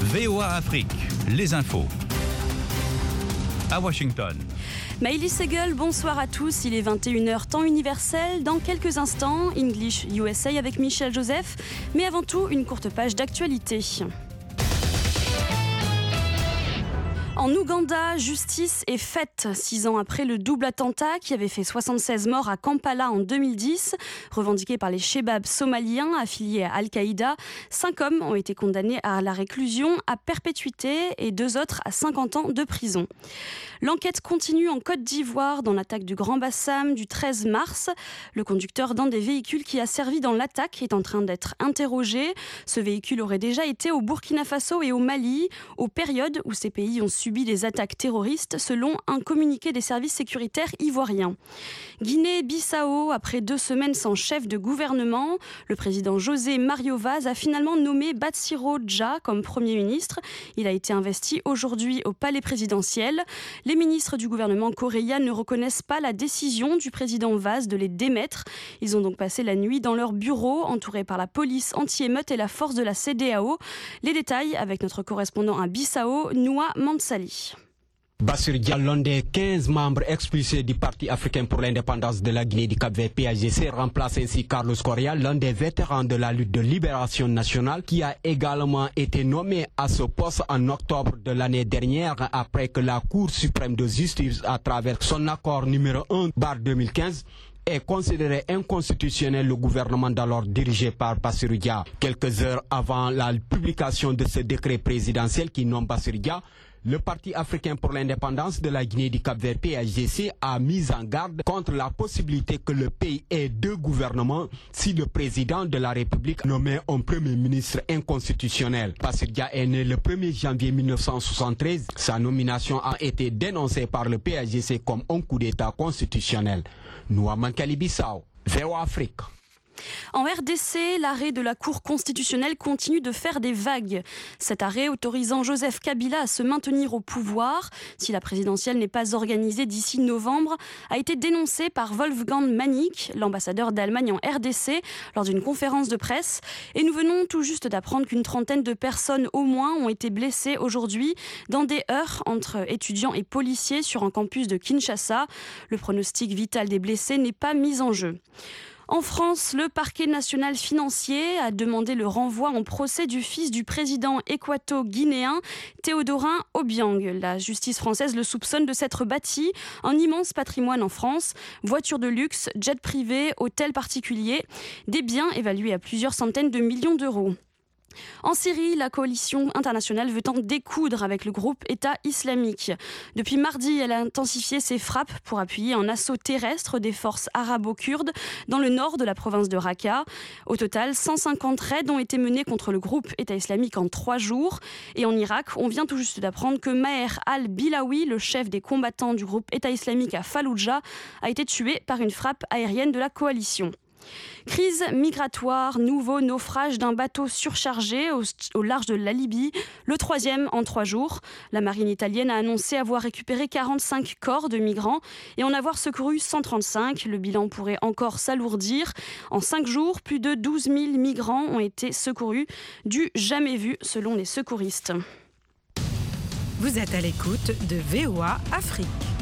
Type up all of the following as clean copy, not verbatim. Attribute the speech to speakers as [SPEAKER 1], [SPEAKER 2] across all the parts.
[SPEAKER 1] VOA Afrique, les infos. À Washington.
[SPEAKER 2] Maëlys Segel, bonsoir à tous. Il est 21h temps universel. Dans quelques instants, English USA avec Michel Joseph. Mais avant tout, une courte page d'actualité. En Ouganda, justice est faite 6 ans après le double attentat qui avait fait 76 morts à Kampala en 2010, revendiqué par les Chebabs somaliens affiliés à Al-Qaïda. 5 hommes ont été condamnés à la réclusion à perpétuité et 2 autres à 50 ans de prison. L'enquête continue en Côte d'Ivoire dans l'attaque du Grand Bassam du 13 mars. Le conducteur d'un des véhicules qui a servi dans l'attaque est en train d'être interrogé. Ce véhicule aurait déjà été au Burkina Faso et au Mali, aux périodes où ces pays ont subi des attaques terroristes, selon un communiqué des services sécuritaires ivoiriens. Guinée-Bissau, après 2 semaines sans chef de gouvernement, le président José Mario Vaz a finalement nommé Bassirou Dja comme Premier ministre. Il a été investi aujourd'hui au palais présidentiel. Les ministres du gouvernement coréen ne reconnaissent pas la décision du président Vaz de les démettre. Ils ont donc passé la nuit dans leur bureau, entourés par la police anti-émeute et la force de la CEDEAO. Les détails avec notre correspondant à Bissau, Noa Mansali.
[SPEAKER 3] Bassirou Dja, l'un des 15 membres expulsés du Parti africain pour l'indépendance de la Guinée du Cap-Vert PAGC, remplace ainsi Carlos Correa, l'un des vétérans de la lutte de libération nationale, qui a également été nommé à ce poste en octobre de l'année dernière, après que la Cour suprême de justice, à travers son accord numéro 1/2015, est considéré inconstitutionnel le gouvernement d'alors dirigé par Bassirou Dja. Quelques heures avant la publication de ce décret présidentiel qui nomme Bassirou Dja, le Parti africain pour l'indépendance de la Guinée du Cap-Vert PAGC a mis en garde contre la possibilité que le pays ait 2 gouvernements si le président de la République nommait un premier ministre inconstitutionnel. Bassirou Dja est né le 1er janvier 1973. Sa nomination a été dénoncée par le PAGC comme un coup d'État constitutionnel. Noa Mansali, Bissau, VOA Afrique.
[SPEAKER 2] En RDC, l'arrêt de la Cour constitutionnelle continue de faire des vagues. Cet arrêt autorisant Joseph Kabila à se maintenir au pouvoir, si la présidentielle n'est pas organisée d'ici novembre, a été dénoncé par Wolfgang Manik, l'ambassadeur d'Allemagne en RDC, lors d'une conférence de presse. Et nous venons tout juste d'apprendre qu'une trentaine de personnes au moins ont été blessées aujourd'hui dans des heurts entre étudiants et policiers sur un campus de Kinshasa. Le pronostic vital des blessés n'est pas mis en jeu. En France, le parquet national financier a demandé le renvoi en procès du fils du président équato-guinéen Théodorin Obiang. La justice française le soupçonne de s'être bâti un immense patrimoine en France, voitures de luxe, jets privés, hôtels particuliers, des biens évalués à plusieurs centaines de millions d'euros. En Syrie, la coalition internationale veut en découdre avec le groupe État islamique. Depuis mardi, elle a intensifié ses frappes pour appuyer un assaut terrestre des forces arabo-kurdes dans le nord de la province de Raqqa. Au total, 150 raids ont été menés contre le groupe État islamique en 3 jours. Et en Irak, on vient tout juste d'apprendre que Maher al-Bilawi, le chef des combattants du groupe État islamique à Falloujah, a été tué par une frappe aérienne de la coalition. Crise migratoire, nouveau naufrage d'un bateau surchargé au large de la Libye, le 3e en 3 jours. La marine italienne a annoncé avoir récupéré 45 corps de migrants et en avoir secouru 135. Le bilan pourrait encore s'alourdir. En 5 jours, plus de 12 000 migrants ont été secourus, du jamais vu selon les secouristes.
[SPEAKER 4] Vous êtes à l'écoute de VOA Afrique.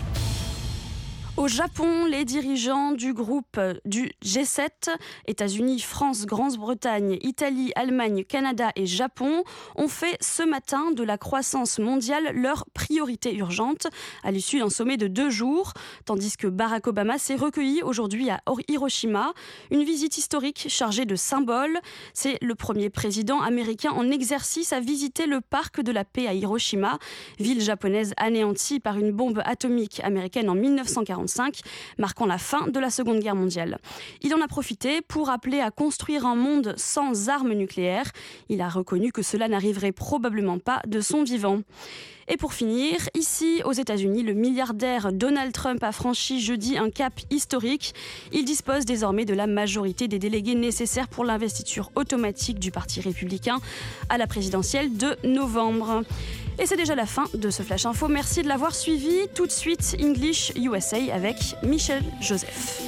[SPEAKER 2] Au Japon, les dirigeants du groupe du G7, États-Unis, France, Grande-Bretagne, Italie, Allemagne, Canada et Japon, ont fait ce matin de la croissance mondiale leur priorité urgente à l'issue d'un sommet de 2 jours, tandis que Barack Obama s'est recueilli aujourd'hui à Hiroshima. Une visite historique chargée de symboles. C'est le premier président américain en exercice à visiter le parc de la paix à Hiroshima, ville japonaise anéantie par une bombe atomique américaine en 1945. Marquant la fin de la Seconde Guerre mondiale. Il en a profité pour appeler à construire un monde sans armes nucléaires. Il a reconnu que cela n'arriverait probablement pas de son vivant. Et pour finir, ici aux États-Unis, le milliardaire Donald Trump a franchi jeudi un cap historique. Il dispose désormais de la majorité des délégués nécessaires pour l'investiture automatique du Parti républicain à la présidentielle de novembre. Et c'est déjà la fin de ce Flash Info. Merci de l'avoir suivi. Tout de suite, English USA avec Michel Joseph.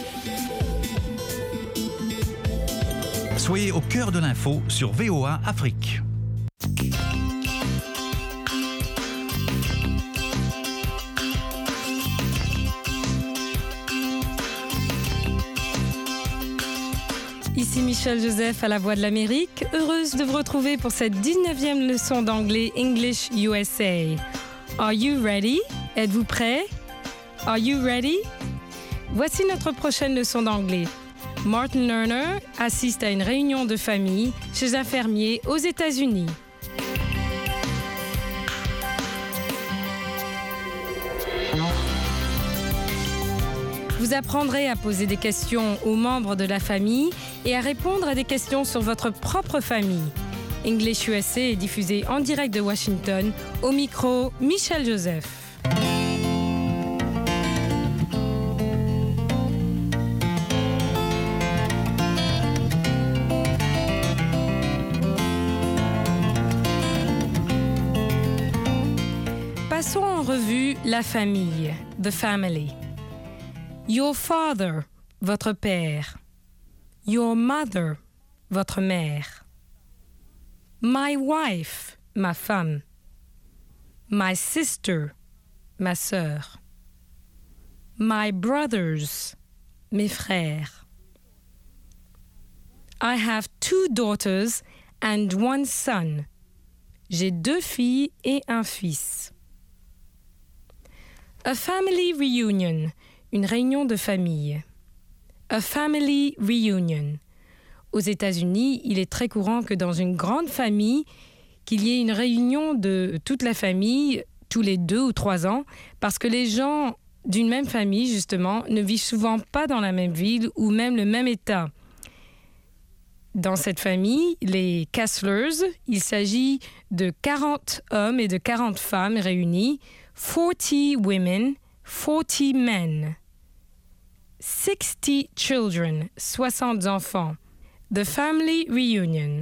[SPEAKER 1] Soyez au cœur de l'info sur VOA Afrique.
[SPEAKER 4] Ici Michel Joseph à la Voix de l'Amérique, heureuse de vous retrouver pour cette 19e leçon d'anglais English USA. Are you ready? Êtes-vous prêts? Are you ready? Voici notre prochaine leçon d'anglais. Martin Lerner assiste à une réunion de famille chez un fermier aux États-Unis. Vous apprendrez à poser des questions aux membres de la famille et à répondre à des questions sur votre propre famille. English USA est diffusé en direct de Washington. Au micro, Michel Joseph. Passons en revue la famille, the family. Your father, votre père. Your mother, votre mère. My wife, ma femme. My sister, ma sœur. My brothers, mes frères. I have 2 daughters and 1 son. J'ai 2 filles et un fils. A family reunion. Une réunion de famille. A family reunion. Aux États-Unis, il est très courant que dans une grande famille, qu'il y ait une réunion de toute la famille tous les 2 ou 3 ans, parce que les gens d'une même famille, justement, ne vivent souvent pas dans la même ville ou même le même État. Dans cette famille, les Kesslers, il s'agit de 40 hommes et de 40 femmes réunis, 40 women, 40 men. 60 children, 60 enfants. The family reunion.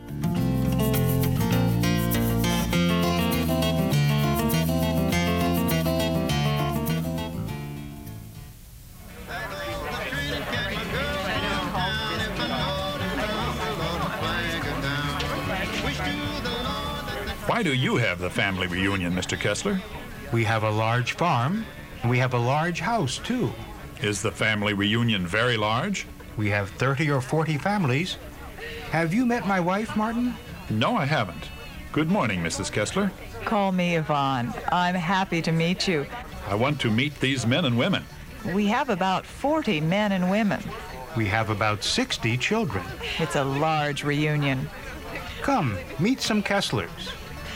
[SPEAKER 1] Why do you have the family reunion, Mr. Kessler?
[SPEAKER 5] We have a large farm, and we have a large house, too.
[SPEAKER 1] Is the family reunion very large?
[SPEAKER 5] We have 30 or 40 families. Have you met my wife, Martin?
[SPEAKER 1] No, I haven't. Good morning, Mrs. Kessler.
[SPEAKER 6] Call me Yvonne. I'm happy to meet you.
[SPEAKER 1] I want to meet these men and women.
[SPEAKER 6] We have about 40 men and women.
[SPEAKER 5] We have about 60 children.
[SPEAKER 6] It's a large reunion.
[SPEAKER 5] Come, meet some Kesslers.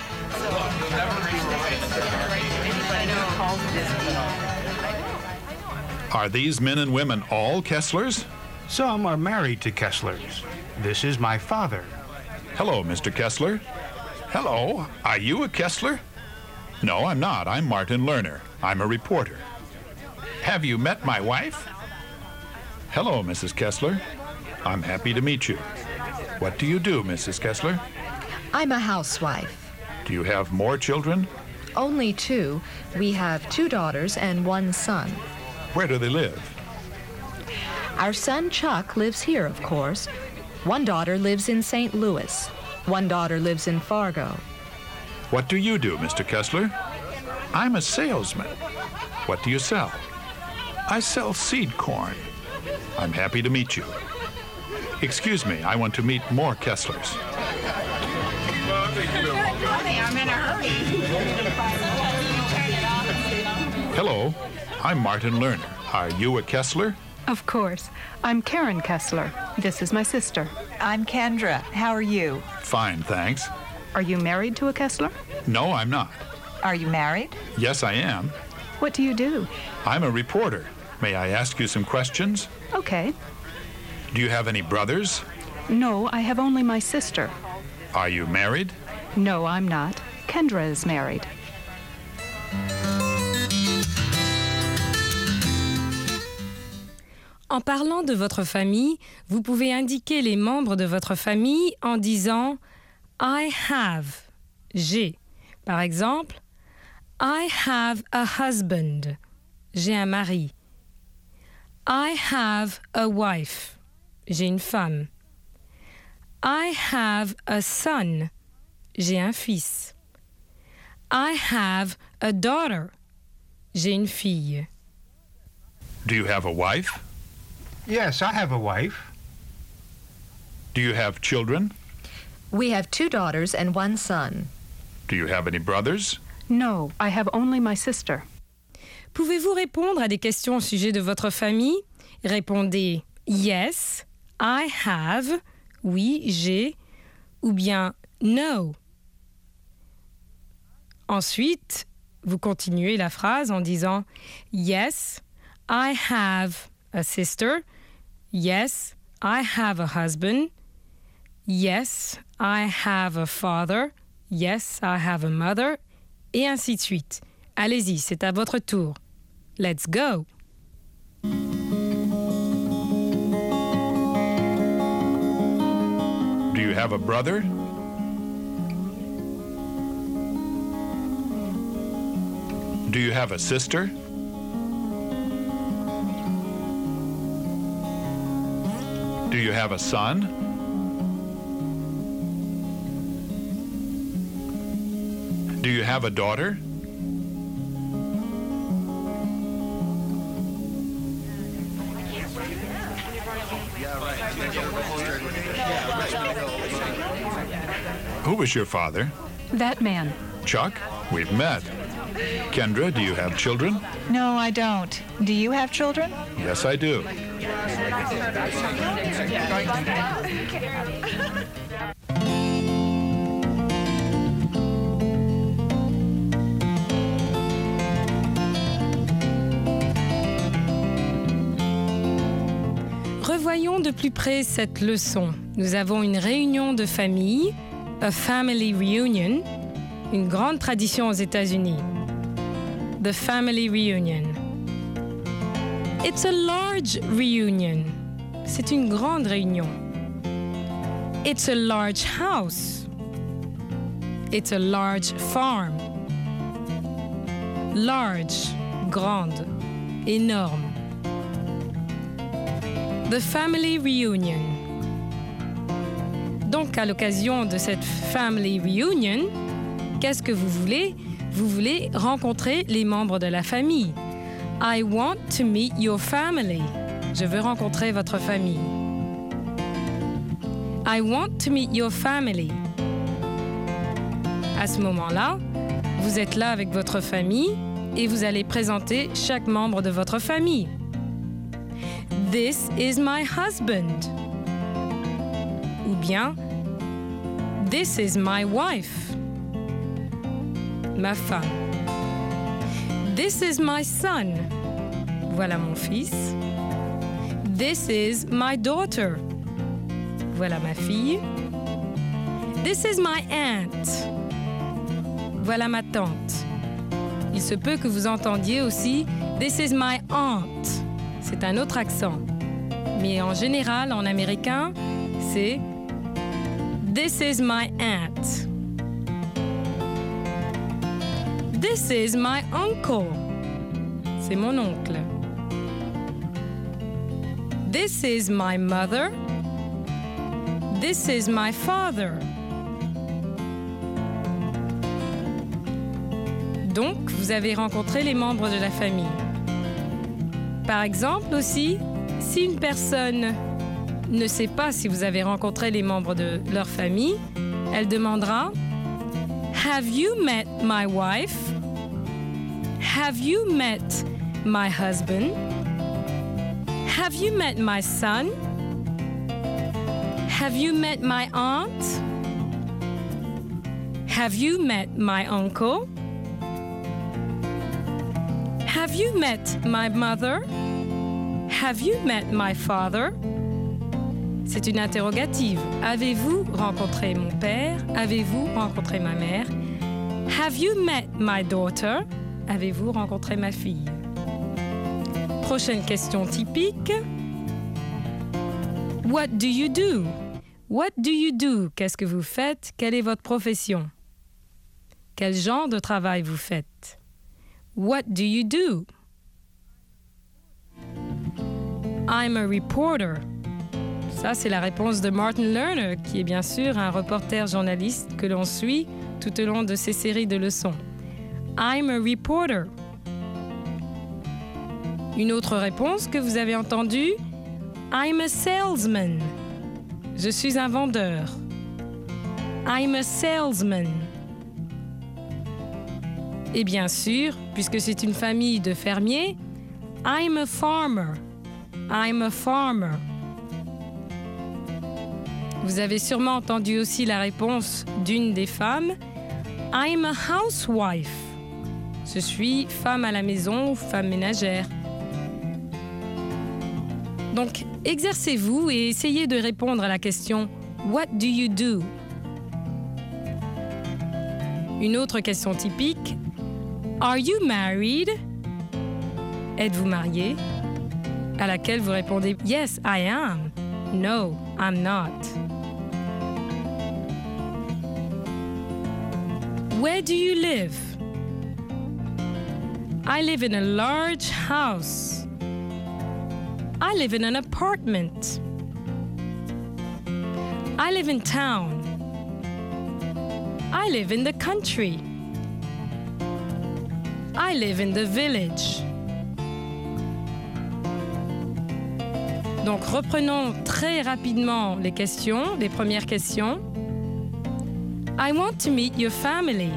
[SPEAKER 1] Are these men and women all Kesslers?
[SPEAKER 5] Some are married to Kesslers. This is my father.
[SPEAKER 1] Hello, Mr. Kessler. Hello. Are you a Kessler? No, I'm not. I'm Martin Lerner. I'm a reporter. Have you met my wife? Hello, Mrs. Kessler. I'm happy to meet you. What do you do, Mrs. Kessler?
[SPEAKER 7] I'm a housewife.
[SPEAKER 1] Do you have more children?
[SPEAKER 7] Only 2. We have 2 daughters and 1 son.
[SPEAKER 1] Where do they live?
[SPEAKER 7] Our son Chuck lives here, of course. 1 daughter lives in St. Louis. 1 daughter lives in Fargo.
[SPEAKER 1] What do you do, Mr. Kessler? I'm a salesman. What do you sell? I sell seed corn. I'm happy to meet you. Excuse me, I want to meet more Kesslers.
[SPEAKER 8] I'm in a hurry.
[SPEAKER 1] Hello, I'm Martin Lerner. Are you a Kessler?
[SPEAKER 9] Of course. I'm Karen Kessler. This is my sister.
[SPEAKER 6] I'm Kendra. How are you?
[SPEAKER 1] Fine, thanks.
[SPEAKER 9] Are you married to a Kessler?
[SPEAKER 1] No, I'm not.
[SPEAKER 6] Are you married?
[SPEAKER 1] Yes, I am.
[SPEAKER 9] What do you do?
[SPEAKER 1] I'm a reporter. May I ask you some questions?
[SPEAKER 9] Okay.
[SPEAKER 1] Do you have any brothers?
[SPEAKER 9] No, I have only my sister.
[SPEAKER 1] Are you married?
[SPEAKER 9] No, I'm not. Kendra is married.
[SPEAKER 4] En parlant de votre famille, vous pouvez indiquer les membres de votre famille en disant « I have », j'ai. Par exemple, « I have a husband », j'ai un mari. « I have a wife », j'ai une femme. « I have a son », j'ai un fils. « I have a daughter », j'ai une fille.
[SPEAKER 1] Do you have a wife?
[SPEAKER 5] Yes, I have a wife.
[SPEAKER 1] Do you have children?
[SPEAKER 7] We have 2 daughters and 1 son.
[SPEAKER 1] Do you have any brothers?
[SPEAKER 9] No, I have only my sister.
[SPEAKER 4] Pouvez-vous répondre à des questions au sujet de votre famille? Répondez yes, I have, oui, j'ai, ou bien no. Ensuite, vous continuez la phrase en disant yes, I have a sister. Yes, I have a husband. Yes, I have a father. Yes, I have a mother. Et ainsi de suite. Allez-y, c'est à votre tour. Let's go!
[SPEAKER 1] Do you have a brother? Do you have a sister? Do you have a son? Do you have a daughter? Who was your father?
[SPEAKER 9] That man.
[SPEAKER 1] Chuck? We've met. Kendra, do you have children?
[SPEAKER 6] No, I don't. Do you have children?
[SPEAKER 1] Yes, I do.
[SPEAKER 4] Revoyons de plus près cette leçon. Nous avons une réunion de famille, a family reunion, une grande tradition aux États-Unis. The family reunion. It's a large reunion. C'est une grande réunion. It's a large house. It's a large farm. Large, grande, énorme. The family reunion. Donc, à l'occasion de cette family reunion, qu'est-ce que vous voulez? Vous voulez rencontrer les membres de la famille. I want to meet your family. Je veux rencontrer votre famille. I want to meet your family. À ce moment-là, vous êtes là avec votre famille et vous allez présenter chaque membre de votre famille. This is my husband. Ou bien, this is my wife. Ma femme. This is my son. Voilà mon fils. This is my daughter. Voilà ma fille. This is my aunt. Voilà ma tante. Il se peut que vous entendiez aussi This is my aunt. C'est un autre accent. Mais en général, en américain, c'est This is my aunt. This is my uncle. C'est mon oncle. This is my mother. This is my father. Donc, vous avez rencontré les membres de la famille. Par exemple aussi, si une personne ne sait pas si vous avez rencontré les membres de leur famille, elle demandera Have you met my wife? Have you met my husband? Have you met my son? Have you met my aunt? Have you met my uncle? Have you met my mother? Have you met my father? C'est une interrogative. Avez-vous rencontré mon père? Avez-vous rencontré ma mère? Have you met my daughter? Avez-vous rencontré ma fille? Prochaine question typique. What do you do? What do you do? Qu'est-ce que vous faites? Quelle est votre profession? Quel genre de travail vous faites? What do you do? I'm a reporter. Ça, c'est la réponse de Martin Lerner, qui est bien sûr un reporter journaliste que l'on suit tout au long de ces séries de leçons. I'm a reporter. Une autre réponse que vous avez entendue, I'm a salesman. Je suis un vendeur. I'm a salesman. Et bien sûr, puisque c'est une famille de fermiers, I'm a farmer. I'm a farmer. Vous avez sûrement entendu aussi la réponse d'une des femmes. I'm a housewife. Je suis femme à la maison ou femme ménagère. Donc, exercez-vous et essayez de répondre à la question « What do you do ?» Une autre question typique « Are you married ?» Êtes-vous marié? À laquelle vous répondez « Yes, I am. No, I'm not. » Where do you live? I live in a large house. I live in an apartment. I live in town. I live in the country. I live in the village. Donc reprenons très rapidement les questions, les premières questions. I want to meet your family.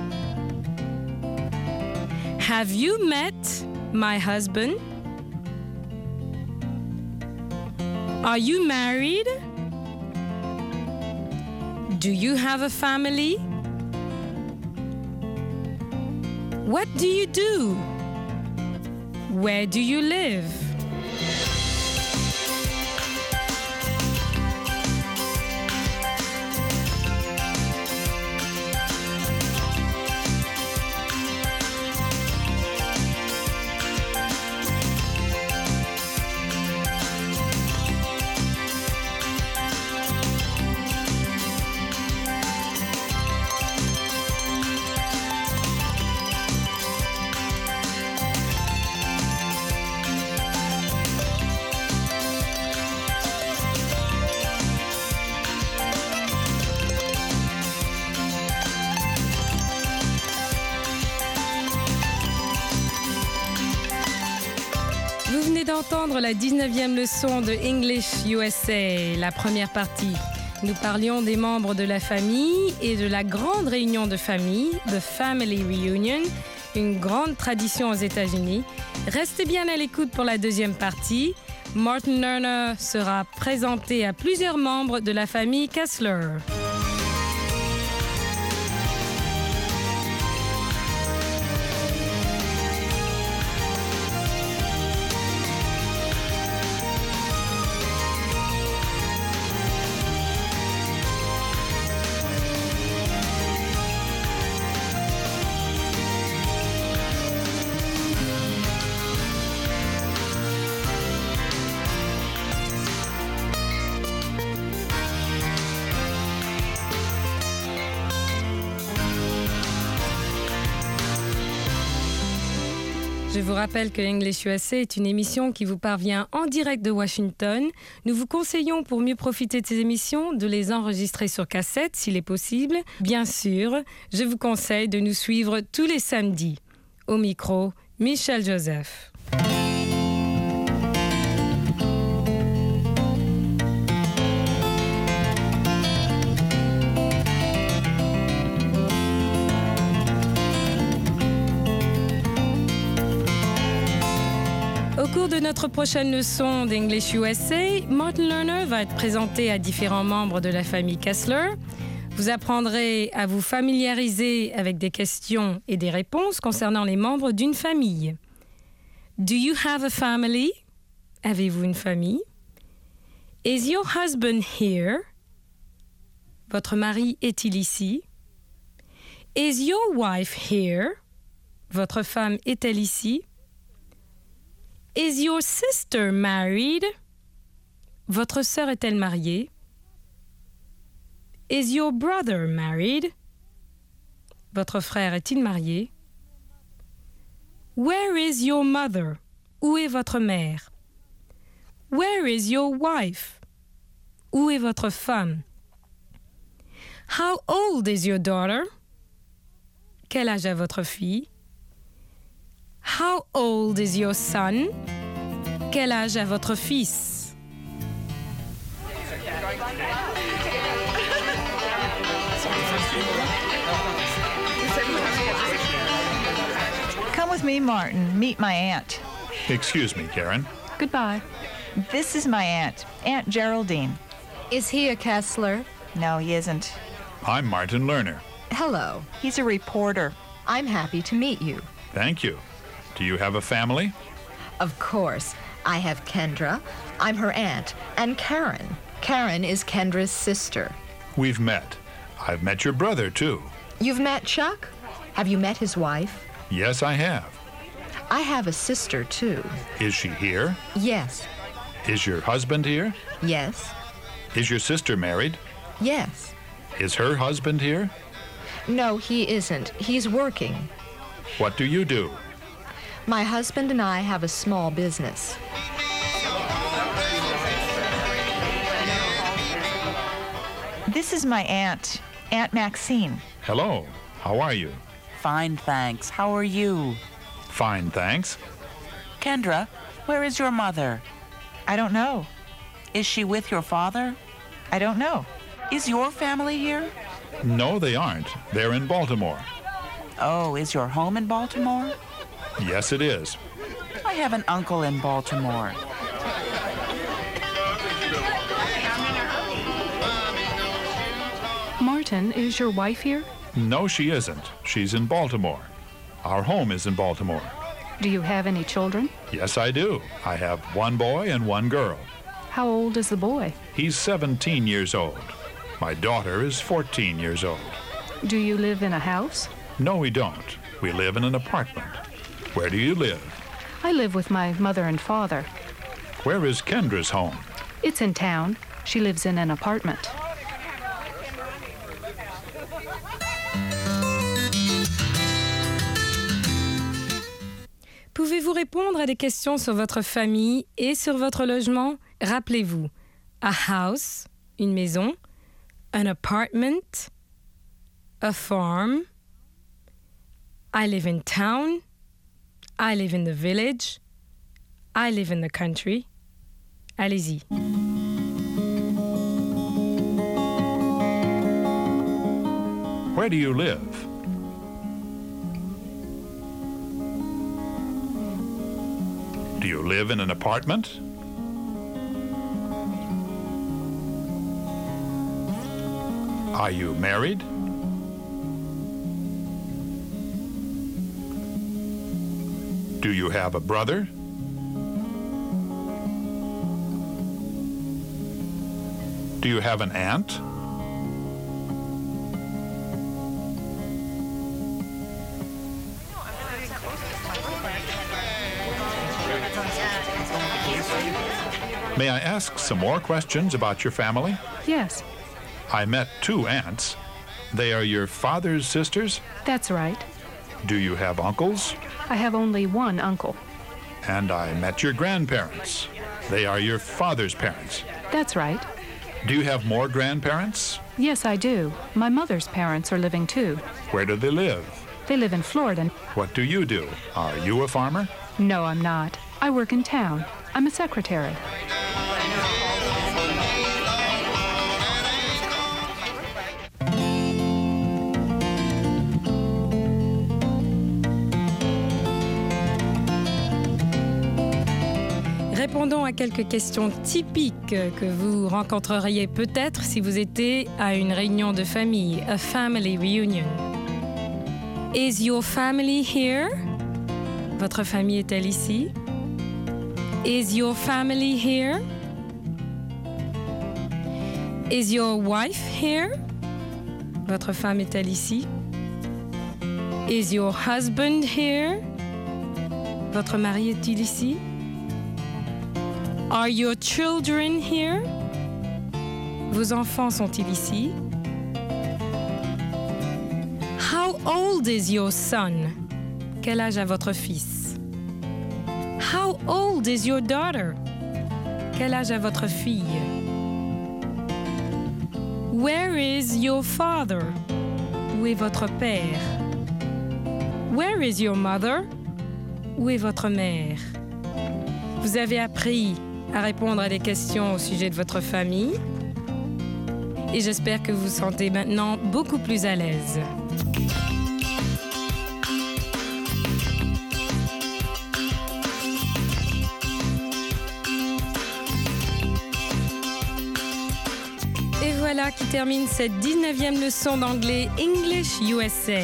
[SPEAKER 4] Have you met my husband? Are you married? Do you have a family? What do you do? Where do you live? D'entendre la 19e leçon de English USA, la première partie. Nous parlions des membres de la famille et de la grande réunion de famille, The Family Reunion, une grande tradition aux États-Unis. Restez bien à l'écoute pour la deuxième partie. Martin Lerner sera présenté à plusieurs membres de la famille Kessler. Je vous rappelle que English USA est une émission qui vous parvient en direct de Washington. Nous vous conseillons, pour mieux profiter de ces émissions, de les enregistrer sur cassette s'il est possible. Bien sûr, je vous conseille de nous suivre tous les samedis. Au micro, Michel Joseph. Au cours de notre prochaine leçon d'English USA, Martin Lerner va être présenté à différents membres de la famille Kessler. Vous apprendrez à vous familiariser avec des questions et des réponses concernant les membres d'une famille. Do you have a family? Avez-vous une famille? Is your husband here? Votre mari est-il ici? Is your wife here? Votre femme est-elle ici? Is your sister married? Votre sœur est-elle mariée? Is your brother married? Votre frère est-il marié? Where is your mother? Où est votre mère? Where is your wife? Où est votre femme? How old is your daughter? Quel âge a votre fille? How old is your son? Quel âge a votre fils?
[SPEAKER 6] Come with me, Martin. Meet my aunt.
[SPEAKER 1] Excuse me, Karen.
[SPEAKER 9] Goodbye.
[SPEAKER 6] This is my aunt, Aunt Geraldine.
[SPEAKER 7] Is he a Kessler?
[SPEAKER 6] No, he isn't.
[SPEAKER 1] I'm Martin Lerner.
[SPEAKER 7] Hello.
[SPEAKER 6] He's a reporter.
[SPEAKER 7] I'm happy to meet you.
[SPEAKER 1] Thank you. Do you have a family?
[SPEAKER 7] Of course. I have Kendra. I'm her aunt. And Karen. Karen is Kendra's sister.
[SPEAKER 1] We've met. I've met your brother, too.
[SPEAKER 7] You've met Chuck? Have you met his wife?
[SPEAKER 1] Yes, I have.
[SPEAKER 7] I have a sister, too.
[SPEAKER 1] Is she here?
[SPEAKER 7] Yes.
[SPEAKER 1] Is your husband here?
[SPEAKER 7] Yes.
[SPEAKER 1] Is your sister married?
[SPEAKER 7] Yes.
[SPEAKER 1] Is her husband here?
[SPEAKER 7] No, he isn't. He's working.
[SPEAKER 1] What do you do?
[SPEAKER 7] My husband and I have a small business.
[SPEAKER 6] This is my aunt, Aunt Maxine.
[SPEAKER 1] Hello. How are you?
[SPEAKER 10] Fine, thanks. How are you?
[SPEAKER 1] Fine, thanks.
[SPEAKER 10] Kendra, where is your mother?
[SPEAKER 6] I don't know.
[SPEAKER 10] Is she with your father?
[SPEAKER 6] I don't know.
[SPEAKER 10] Is your family here?
[SPEAKER 1] No, they aren't. They're in Baltimore.
[SPEAKER 10] Oh, is your home in Baltimore?
[SPEAKER 1] Yes, it is.
[SPEAKER 10] I have an uncle in Baltimore.
[SPEAKER 9] Martin, is your wife here?
[SPEAKER 1] No, she isn't. She's in Baltimore. Our home is in Baltimore.
[SPEAKER 9] Do you have any children?
[SPEAKER 1] Yes, I do. I have one boy and one girl.
[SPEAKER 9] How old is the boy?
[SPEAKER 1] He's 17 years old. My daughter is 14 years old.
[SPEAKER 9] Do you live in a house?
[SPEAKER 1] No, we don't. We live in an apartment. Where do you live?
[SPEAKER 9] I live with my mother and father.
[SPEAKER 1] Where is Kendra's home?
[SPEAKER 9] It's in town. She lives in an apartment.
[SPEAKER 4] Pouvez-vous répondre à des questions sur votre famille et sur votre logement? Rappelez-vous, a house, une maison, an apartment, a farm, I live in town, I live in the village, I live in the country. Allez-y.
[SPEAKER 1] Where do you live? Do you live in an apartment? Are you married? Do you have a brother? Do you have an aunt? May I ask some more questions about your family?
[SPEAKER 9] Yes,
[SPEAKER 1] I met two aunts. They are your father's sisters?
[SPEAKER 9] that's right.
[SPEAKER 1] Do you have uncles?
[SPEAKER 9] I have only one uncle.
[SPEAKER 1] And I met your grandparents. They are your father's parents.
[SPEAKER 9] That's right.
[SPEAKER 1] Do you have more grandparents?
[SPEAKER 9] Yes, I do. My mother's parents are living too.
[SPEAKER 1] Where do they live?
[SPEAKER 9] They live in Florida.
[SPEAKER 1] What do you do? Are you a farmer?
[SPEAKER 9] No, I'm not. I work in town. I'm a secretary.
[SPEAKER 4] Répondons à quelques questions typiques que vous rencontreriez peut-être si vous étiez à une réunion de famille, a family reunion. Is your family here? Votre famille est-elle ici? Is your family here? Is your wife here? Votre femme est-elle ici? Is your husband here? Votre mari est-il ici? Are your children here? Vos enfants sont-ils ici? How old is your son? Quel âge a votre fils? How old is your daughter? Quel âge a votre fille? Where is your father? Où est votre père? Where is your mother? Où est votre mère? Vous avez appris à répondre à des questions au sujet de votre famille, et j'espère que vous vous sentez maintenant beaucoup plus à l'aise. Et voilà qui termine cette 19e leçon d'anglais English USA.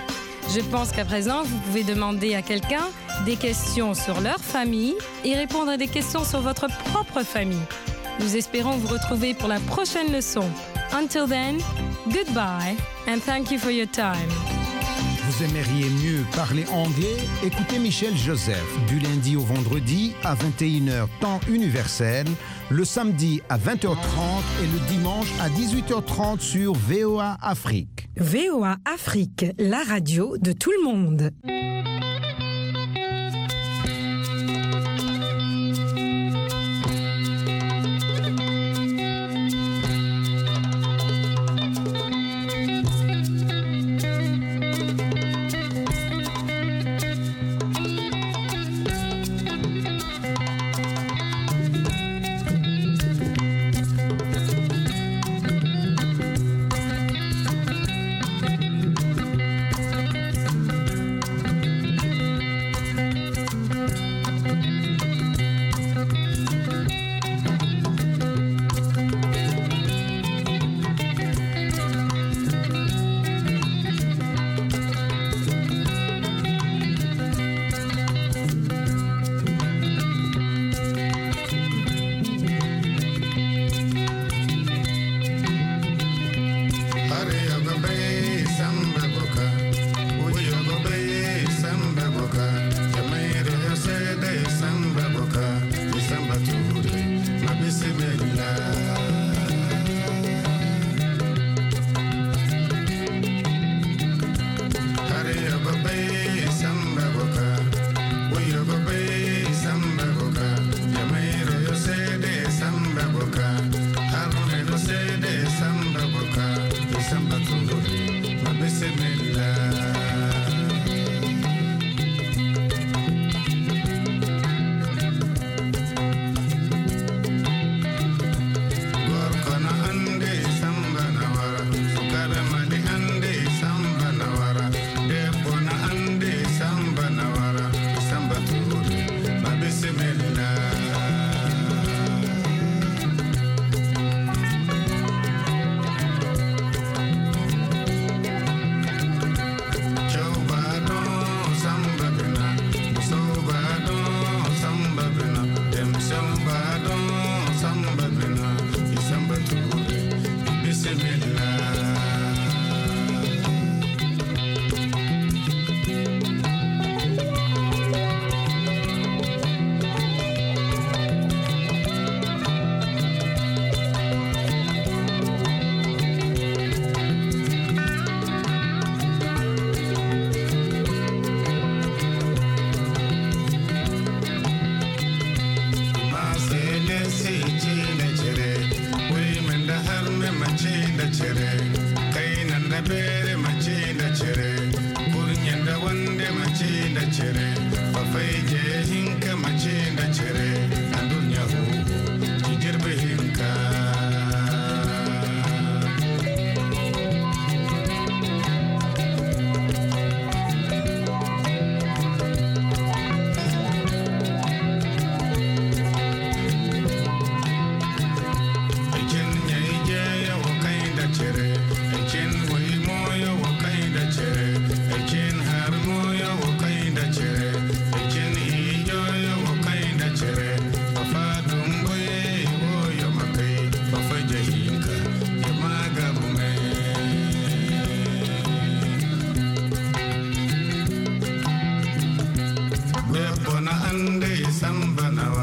[SPEAKER 4] Je pense qu'à présent, vous pouvez demander à quelqu'un des questions sur leur famille et répondre à des questions sur votre propre famille. Nous espérons vous retrouver pour la prochaine leçon. Until then, goodbye and thank you for your time.
[SPEAKER 11] Vous aimeriez mieux parler anglais? Écoutez Michel Joseph du lundi au vendredi à 21h temps universel, le samedi à 20h30 et le dimanche à 18h30 sur VOA Afrique.
[SPEAKER 12] VOA Afrique, la radio de tout le monde.
[SPEAKER 13] Ande sambana